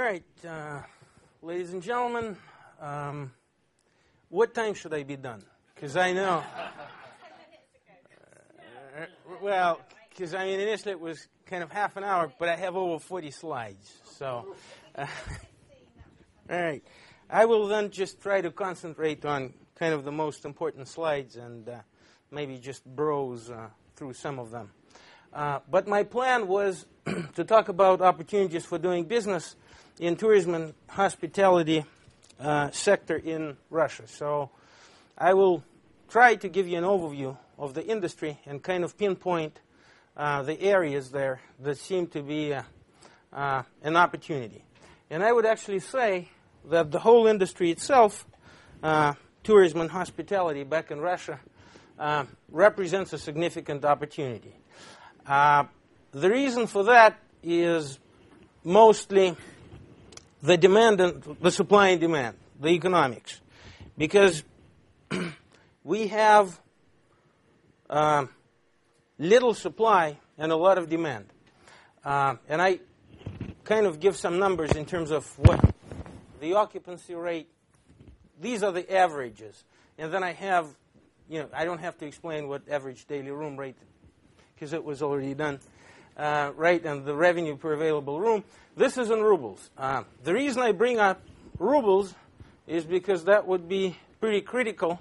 right, ladies and gentlemen, what time should I be done? Because I know. Because initially it was kind of half an hour, but I have over 40 slides. So, all right. I will then just try to concentrate on kind of the most important slides and maybe just browse through some of them. But my plan was to talk about opportunities for doing business in tourism and hospitality sector in Russia. So I will try to give you an overview of the industry and kind of pinpoint the areas there that seem to be an opportunity. And I would actually say that the whole industry itself, tourism and hospitality back in Russia, represents a significant opportunity. The reason for that is mostly the demand and the supply and demand, the economics. Because we have little supply and a lot of demand. And I kind of give some numbers in terms of what the occupancy rate, these are the averages. And then I have, I don't have to explain what average daily room rate, because it was already done, right, and the revenue per available room. This is in rubles. The reason I bring up rubles is because that would be pretty critical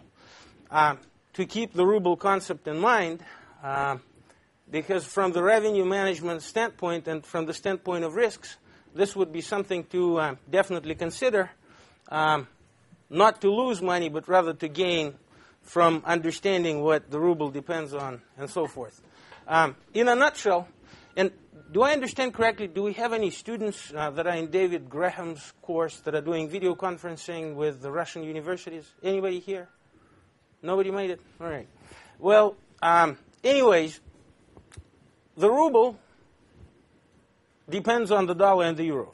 to keep the ruble concept in mind, because from the revenue management standpoint and from the standpoint of risks, this would be something to definitely consider, not to lose money, but rather to gain from understanding what the ruble depends on and so forth. In a nutshell, and do I understand correctly, do we have any students that are in David Graham's course that are doing video conferencing with the Russian universities? Anybody here? Nobody made it? All right. Well, anyways, the ruble depends on the dollar and the euro.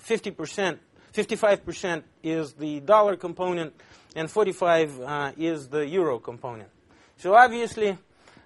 55% is the dollar component, and 45% is the euro component. So obviously,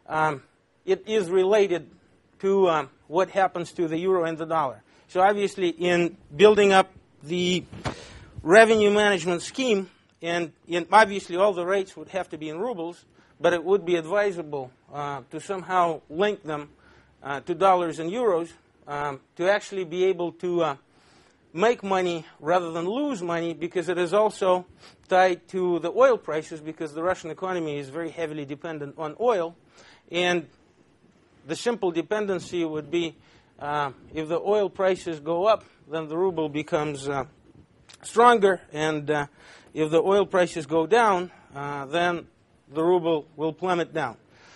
it is related to what happens to the euro and the dollar. So obviously, in building up the revenue management scheme, and obviously all the rates would have to be in rubles, but it would be advisable to somehow link them to dollars and euros to actually be able to make money rather than lose money, because it is also tied to the oil prices, because the Russian economy is very heavily dependent on oil. And the simple dependency would be if the oil prices go up, then the ruble becomes stronger, and if the oil prices go down, then the ruble will plummet down.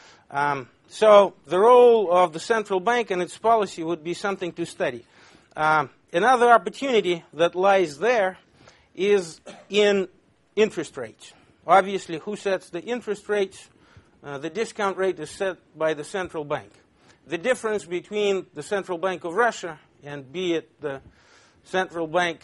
So the role of the central bank and its policy would be something to study. Another opportunity that lies there is in interest rates. Obviously, who sets the interest rates? The discount rate is set by the central bank. The difference between the Central Bank of Russia and be it the central bank,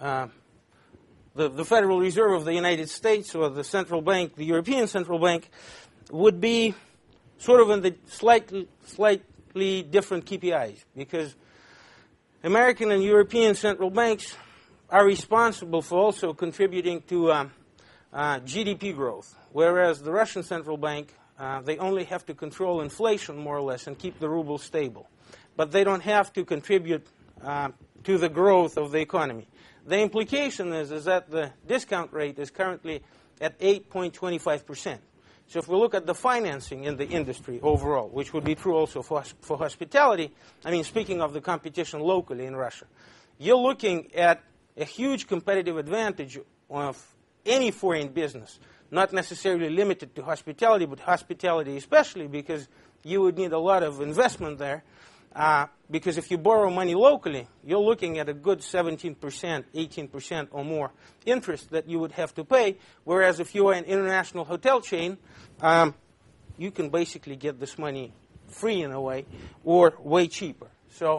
the Federal Reserve of the United States, or the central bank, the European Central Bank, would be sort of in the slightly different KPIs, because American and European central banks are responsible for also contributing to GDP growth, whereas the Russian central bank, they only have to control inflation more or less and keep the ruble stable. But they don't have to contribute to the growth of the economy. The implication is that the discount rate is currently at 8.25%. So if we look at the financing in the industry overall, which would be true also for hospitality, speaking of the competition locally in Russia, you're looking at a huge competitive advantage of any foreign business, not necessarily limited to hospitality, but hospitality especially, because you would need a lot of investment there. Because if you borrow money locally, you're looking at a good 17%, 18% or more interest that you would have to pay, whereas if you are an international hotel chain, you can basically get this money free in a way, or way cheaper. So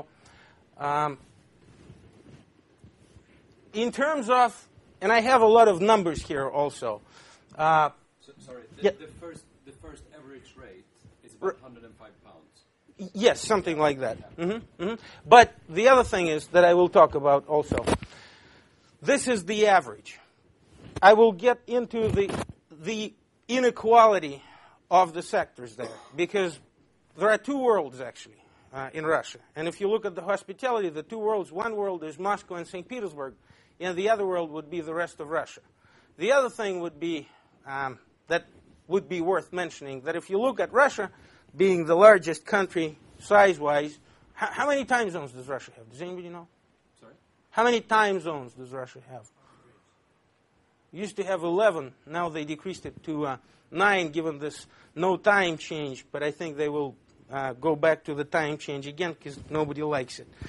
in terms of, and I have a lot of numbers here also. Sorry, yeah. the first average rate is about 105 pounds. Yes, something like that. Mm-hmm, mm-hmm. But the other thing is that I will talk about also. this is the average. I will get into the inequality of the sectors there, because there are two worlds, actually, in Russia. And if you look at the hospitality, the two worlds, one world is Moscow and St. Petersburg, and the other world would be the rest of Russia. The other thing would be, that would be worth mentioning, that if you look at Russia, being the largest country size-wise, how many time zones does Russia have? Does anybody know? Sorry? How many time zones does Russia have? Used to have 11. Now they decreased it to 9, given this no time change. But I think they will go back to the time change again because nobody likes it.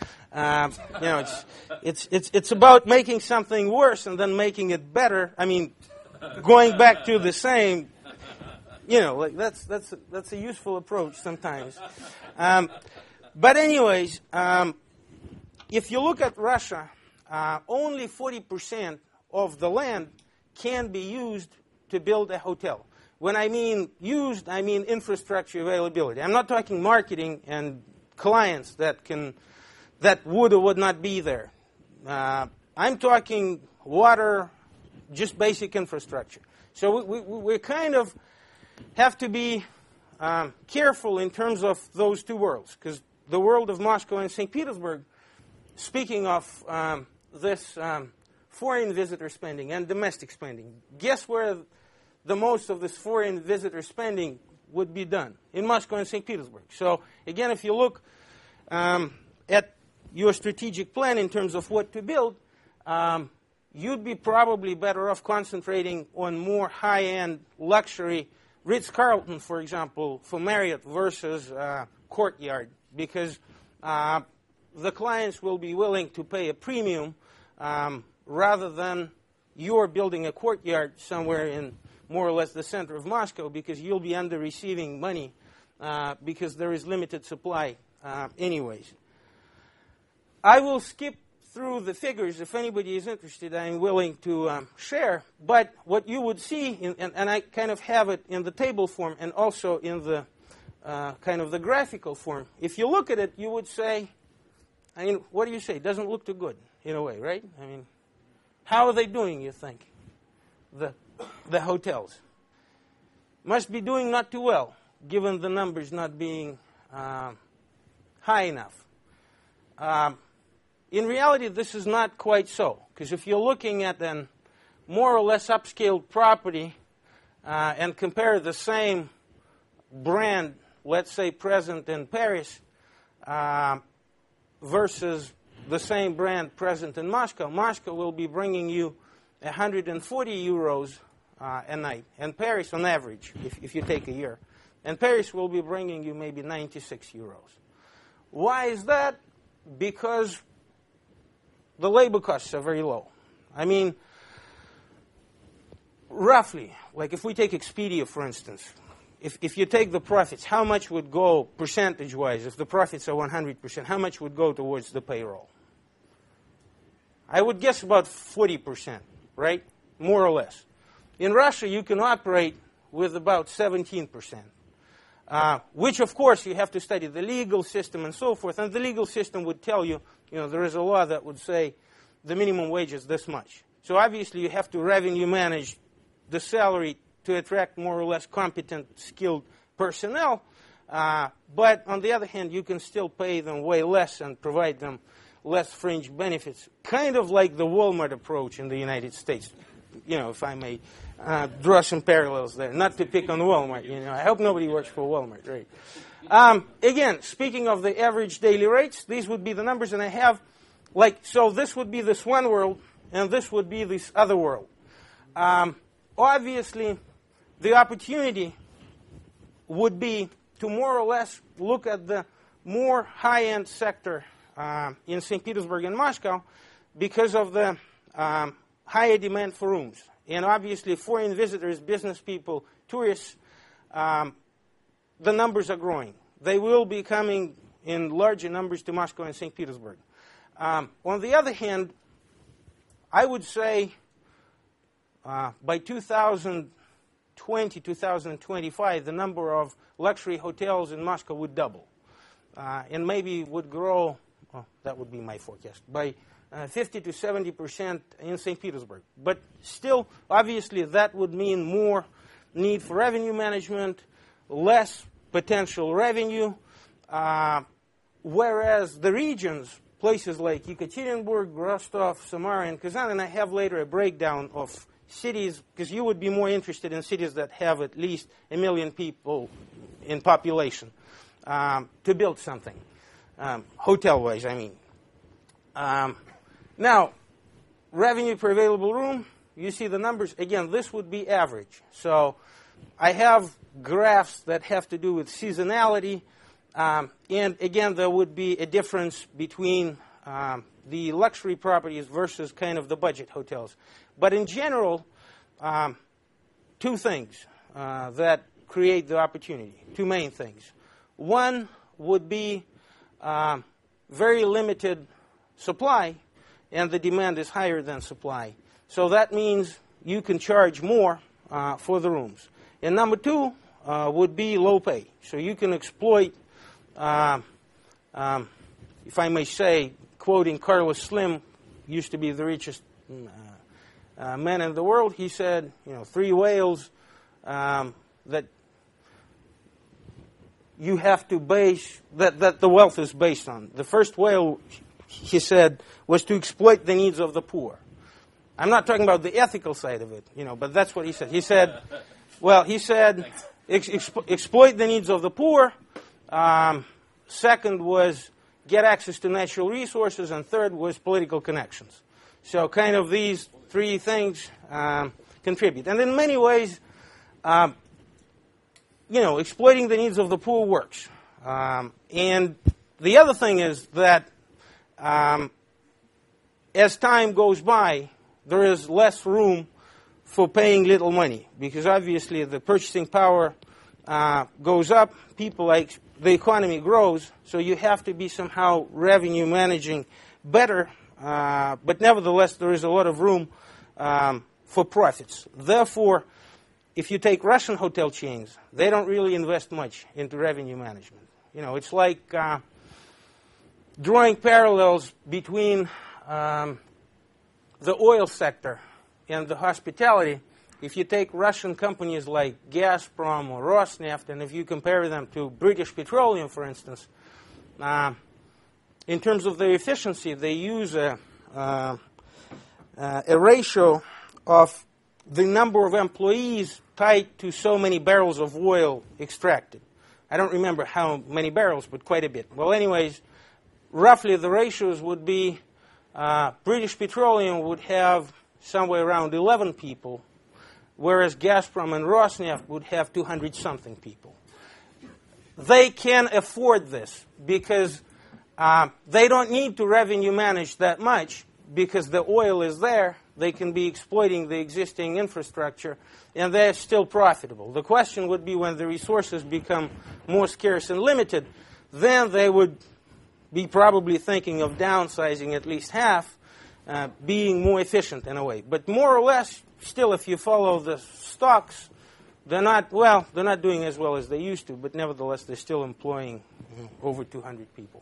It's about making something worse and then making it better. I mean, going back to the same. Like that's a useful approach sometimes. But anyways, if you look at Russia, only 40% of the land can be used to build a hotel. When I mean used, I mean infrastructure availability. I'm not talking marketing and clients that would or would not be there. I'm talking water, just basic infrastructure. So we kind of have to be careful in terms of those two worlds, because the world of Moscow and St. Petersburg, speaking of this foreign visitor spending and domestic spending, guess where the most of this foreign visitor spending would be done? In Moscow and St. Petersburg. So again, if you look at your strategic plan in terms of what to build, you'd be probably better off concentrating on more high-end luxury, Ritz-Carlton, for example, for Marriott versus Courtyard, because the clients will be willing to pay a premium rather than you're building a Courtyard somewhere in more or less the center of Moscow, because you'll be under receiving money because there is limited supply anyways. I will skip through the figures. If anybody is interested, I'm willing to share. But what you would see, and I kind of have it in the table form and also in the kind of the graphical form. If you look at it, you would say, I mean, what do you say? It doesn't look too good in a way, right? I mean, how are they doing, you think? The hotels must be doing not too well, given the numbers not being high enough. In reality, this is not quite so, because if you're looking at a more or less upscaled property and compare the same brand, let's say present in Paris, versus the same brand present in Moscow, Moscow will be bringing you 140 euros a night, and Paris on average, if you take a year, and Paris will be bringing you maybe 96 euros. Why is that? Because the labor costs are very low. I mean, roughly, like if we take Expedia, for instance, if you take the profits, how much would go percentage-wise, if the profits are 100%, how much would go towards the payroll? I would guess about 40%, right? More or less. In Russia, you can operate with about 17%, which, of course, you have to study the legal system and so forth. And the legal system would tell you, there is a law that would say the minimum wage is this much. So obviously, you have to revenue manage the salary to attract more or less competent, skilled personnel. But on the other hand, you can still pay them way less and provide them less fringe benefits, kind of like the Walmart approach in the United States. If I may draw some parallels there, not to pick on Walmart. I hope nobody works for Walmart, right? Again, speaking of the average daily rates, these would be the numbers, and I have, so this would be this one world, and this would be this other world. Obviously, the opportunity would be to more or less look at the more high-end sector in St. Petersburg and Moscow because of the higher demand for rooms. And obviously, foreign visitors, business people, tourists, the numbers are growing. They will be coming in larger numbers to Moscow and St. Petersburg. On the other hand, I would say by 2020, 2025, the number of luxury hotels in Moscow would double. And maybe would grow, that would be my forecast, by 50 to 70% in St. Petersburg. But still, obviously, that would mean more need for revenue management, less potential revenue, whereas the regions, places like Yekaterinburg, Rostov, Samara, and Kazan, and I have later a breakdown of cities, because you would be more interested in cities that have at least 1 million people in population, to build something, hotel-wise, I mean. Now, revenue per available room, you see the numbers. Again, this would be average. So I have graphs that have to do with seasonality. And again, there would be a difference between the luxury properties versus kind of the budget hotels. But in general, two things that create the opportunity, two main things. One would be very limited supply, and the demand is higher than supply. So that means you can charge more for the rooms. And number two would be low pay. So you can exploit, if I may say, quoting Carlos Slim, used to be the richest man in the world, he said, 3 whales that you have to base, that the wealth is based on. The first whale, he said, was to exploit the needs of the poor. I'm not talking about the ethical side of it, but that's what he said. He said, exploit the needs of the poor. Second was get access to natural resources. And third was political connections. So kind of these 3 things contribute. And in many ways, exploiting the needs of the poor works. And the other thing is that as time goes by, there is less room for paying little money, because obviously the purchasing power goes up, the economy grows, so you have to be somehow revenue managing better, but nevertheless there is a lot of room for profits. Therefore, if you take Russian hotel chains, they don't really invest much into revenue management. It's like drawing parallels between the oil sector and the hospitality. If you take Russian companies like Gazprom or Rosneft, and if you compare them to British Petroleum, for instance, in terms of their efficiency, they use a ratio of the number of employees tied to so many barrels of oil extracted. I don't remember how many barrels, but quite a bit. Well, anyways, roughly the ratios would be British Petroleum would have somewhere around 11 people, whereas Gazprom and Rosneft would have 200-something people. They can afford this because they don't need to revenue manage that much, because the oil is there. They can be exploiting the existing infrastructure, and they're still profitable. The question would be when the resources become more scarce and limited, then they would be probably thinking of downsizing at least half, being more efficient in a way. But more or less, still, if you follow the stocks, they're not doing as well as they used to, but nevertheless, they're still employing over 200 people.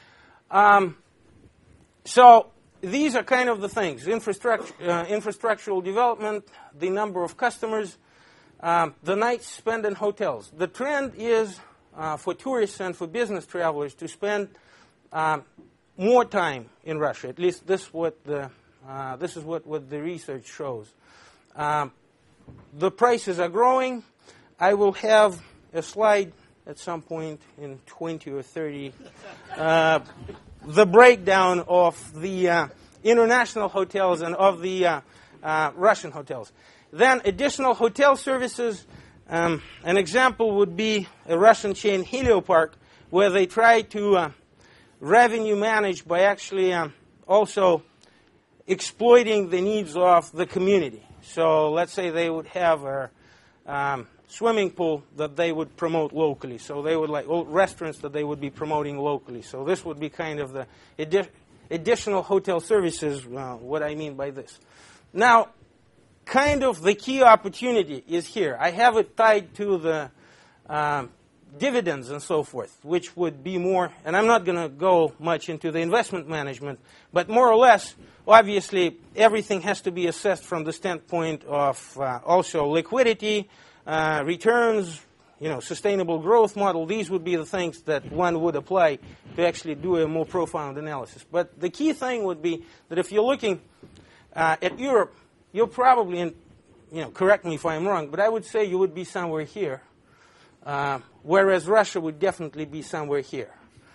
So these are kind of the things: infrastructural development, the number of customers, the nights spent in hotels. The trend is for tourists and for business travelers to spend more time in Russia. At least this is what the research shows. The prices are growing. I will have a slide at some point in 20 or 30, the breakdown of the international hotels and of the Russian hotels. Then additional hotel services. An example would be a Russian chain, Heliopark, where they try to revenue manage by actually also exploiting the needs of the community. So let's say they would have a swimming pool that they would promote locally. So they would like restaurants that they would be promoting locally. So this would be kind of the additional hotel services, what I mean by this. Now, kind of the key opportunity is here. I have it tied to the dividends and so forth, which would be more, and I'm not going to go much into the investment management, but more or less, obviously, everything has to be assessed from the standpoint of also liquidity, returns, sustainable growth model. These would be the things that one would apply to actually do a more profound analysis. But the key thing would be that if you're looking at Europe, you're probably, and correct me if I'm wrong, but I would say you would be somewhere here, whereas Russia would definitely be somewhere here.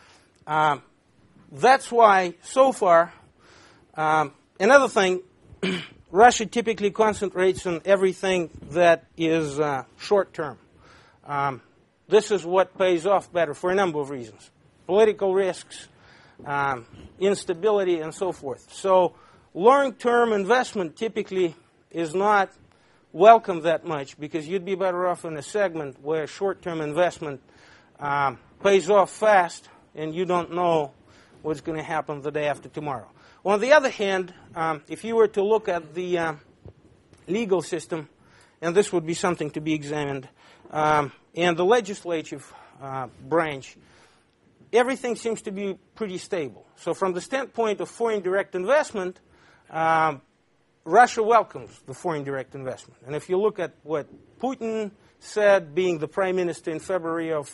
That's why, so far, another thing, Russia typically concentrates on everything that is short-term. This is what pays off better for a number of reasons. Political risks, instability, and so forth. So long-term investment typically is not welcome that much because you'd be better off in a segment where short-term investment pays off fast and you don't know what's going to happen the day after tomorrow. On the other hand, if you were to look at the legal system, and this would be something to be examined, and the legislative branch, everything seems to be pretty stable. So from the standpoint of foreign direct investment, Russia welcomes the foreign direct investment. And if you look at what Putin said, being the prime minister in February of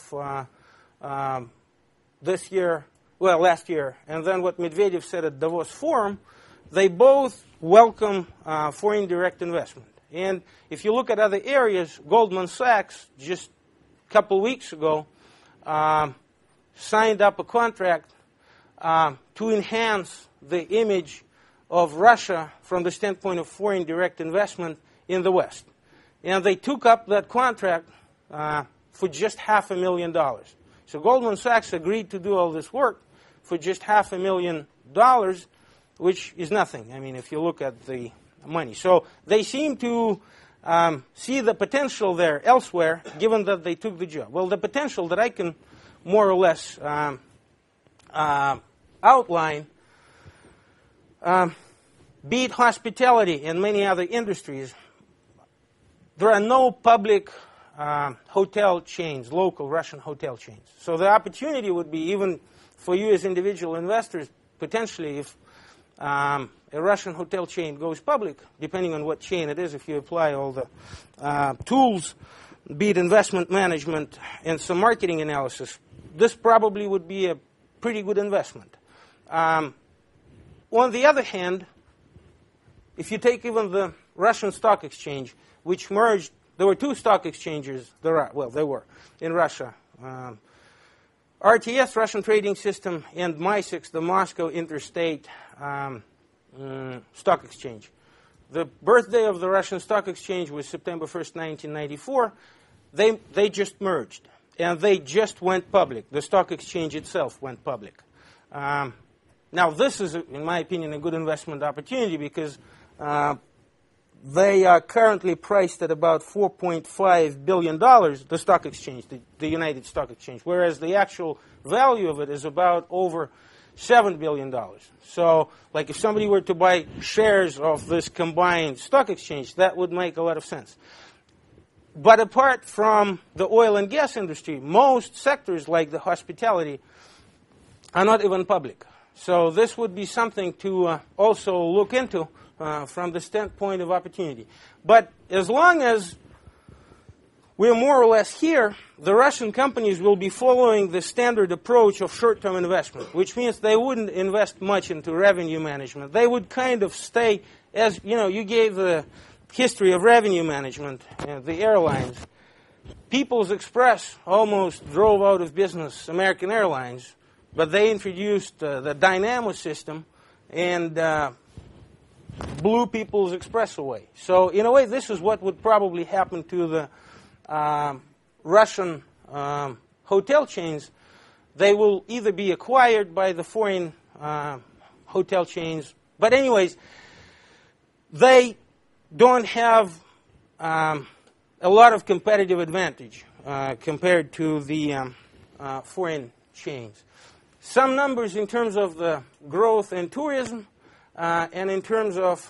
last year, and then what Medvedev said at Davos Forum, they both welcome foreign direct investment. And if you look at other areas, Goldman Sachs just a couple weeks ago signed up a contract to enhance the image of Russia from the standpoint of foreign direct investment in the West. And they took up that contract for just $500,000. So Goldman Sachs agreed to do all this work for just $500,000, which is nothing. I mean, if you look at the money. So they seem to see the potential there elsewhere, given that they took the job. Well, the potential that I can more or less outline, be it hospitality and many other industries, there are no public hotel chains, local Russian hotel chains. So the opportunity would be, even for you as individual investors, potentially if a Russian hotel chain goes public, depending on what chain it is, if you apply all the tools, be it investment management and some marketing analysis, this probably would be a pretty good investment. On the other hand, if you take even the Russian stock exchange, which merged, there were two stock exchanges, there were, in Russia. RTS, Russian trading system, and MISEX, the Moscow Interstate Stock Exchange. The birthday of the Russian Stock Exchange was September 1st, 1994. They just merged, and they just went public. The stock exchange itself went public. Now, this is, in my opinion, a good investment opportunity because they are currently priced at about $4.5 billion, the stock exchange, the United Stock Exchange, whereas the actual value of it is about over $7 billion. So, like if somebody were to buy shares of this combined stock exchange, that would make a lot of sense. But apart from the oil and gas industry, most sectors like the hospitality are not even public. So this would be something to also look into from the standpoint of opportunity. But as long as we're more or less here, the Russian companies will be following the standard approach of short-term investment, which means they wouldn't invest much into revenue management. They would kind of stay, as you gave the history of revenue management, the airlines. People's Express almost drove out of business American Airlines, but they introduced the Dynamo system and blew People's Express away. So in a way, this is what would probably happen to the Russian hotel chains. They will either be acquired by the foreign hotel chains, but anyways, they don't have a lot of competitive advantage compared to the foreign chains. Some numbers in terms of the growth in tourism and in terms of,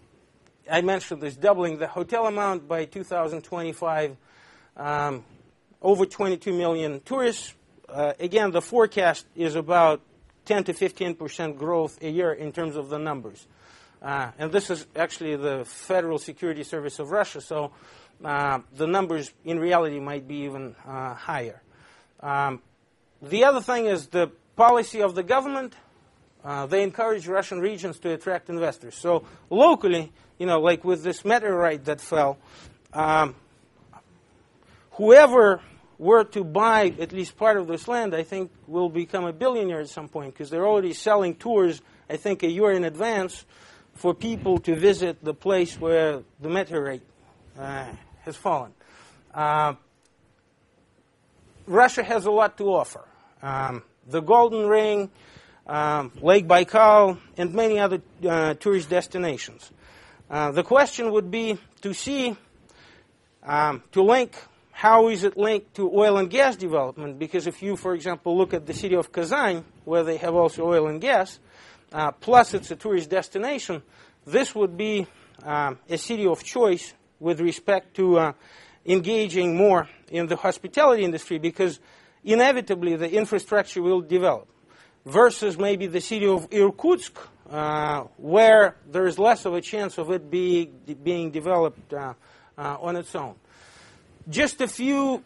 I mentioned this, doubling the hotel amount by 2025, over 22 million tourists. Again, the forecast is about 10 to 15% growth a year in terms of the numbers. And this is actually the Federal Security Service of Russia, so the numbers in reality might be even higher. The other thing is the policy of the government. They encourage Russian regions to attract investors. So locally, like with this meteorite that fell, whoever were to buy at least part of this land, I think will become a billionaire at some point, because they're already selling tours, I think, a year in advance for people to visit the place where the meteorite has fallen. Russia has a lot to offer. The Golden Ring, Lake Baikal, and many other tourist destinations. The question would be to see, to link, how is it linked to oil and gas development? Because if you, for example, look at the city of Kazan, where they have also oil and gas, plus it's a tourist destination, this would be a city of choice with respect to engaging more in the hospitality industry, because inevitably the infrastructure will develop, versus maybe the city of Irkutsk, where there is less of a chance of it being developed on its own. Just a few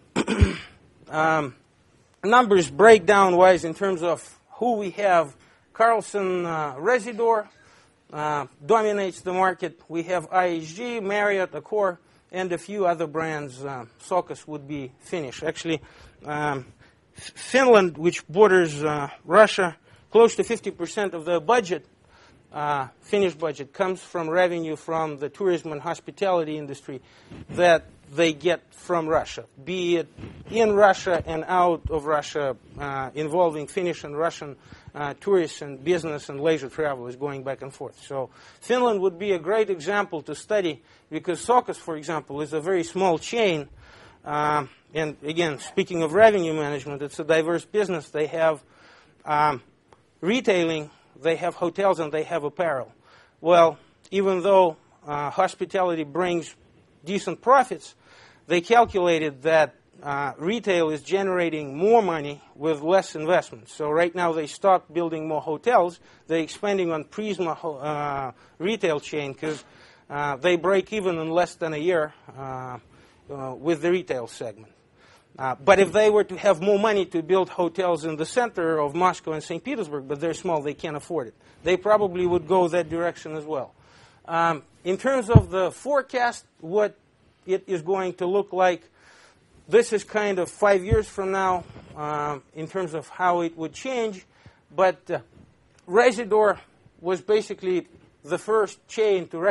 numbers breakdown-wise in terms of who we have. Carlson Residor dominates the market. We have IHG, Marriott, Accor, and a few other brands. Sokos would be Finnish. Actually, Finland, which borders Russia, close to 50% of the budget, Finnish budget, comes from revenue from the tourism and hospitality industry that they get from Russia, be it in Russia and out of Russia, involving Finnish and Russian tourists and business and leisure travelers going back and forth. So Finland would be a great example to study, because Sokos, for example, is a very small chain. And again, speaking of revenue management, it's a diverse business. They have retailing, they have hotels, and they have apparel. Well, even though hospitality brings decent profits, they calculated that retail is generating more money with less investment. So right now they stopped building more hotels. They're expanding on Prisma retail chain, because they break even in less than a year with the retail segment. But if they were to have more money to build hotels in the center of Moscow and St. Petersburg, but they're small, they can't afford it, they probably would go that direction as well. In terms of the forecast, what it is going to look like, this is kind of 5 years from now in terms of how it would change. But Residor was basically the first chain to